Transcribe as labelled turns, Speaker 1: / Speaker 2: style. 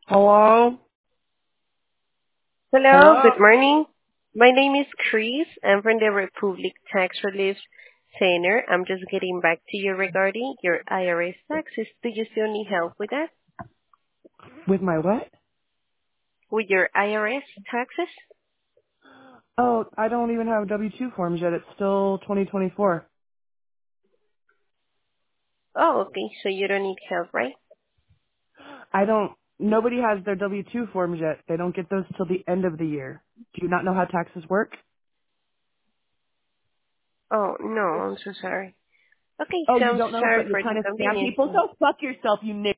Speaker 1: Hello?
Speaker 2: Hello,
Speaker 1: Hello?
Speaker 2: good morning. My name is Chris. I'm from the Republic Tax Relief Center. I'm just getting back to you regarding your IRS taxes. Do you still need help with that?
Speaker 1: With my what?
Speaker 2: With your IRS taxes?
Speaker 1: Oh, I don't even have W-2 forms yet. It's still 2024.
Speaker 2: Oh, okay. So you don't need help, right?
Speaker 1: Nobody has their W-2 forms yet. They don't get those till the end of the year. Do you not know how taxes work?
Speaker 2: Oh, no, I'm so sorry. Okay,
Speaker 1: Oh, you
Speaker 2: sounds
Speaker 1: don't know,
Speaker 2: sorry
Speaker 1: but you're
Speaker 2: for the
Speaker 1: trying to scam
Speaker 2: inconvenience.
Speaker 1: people? So fuck yourself, you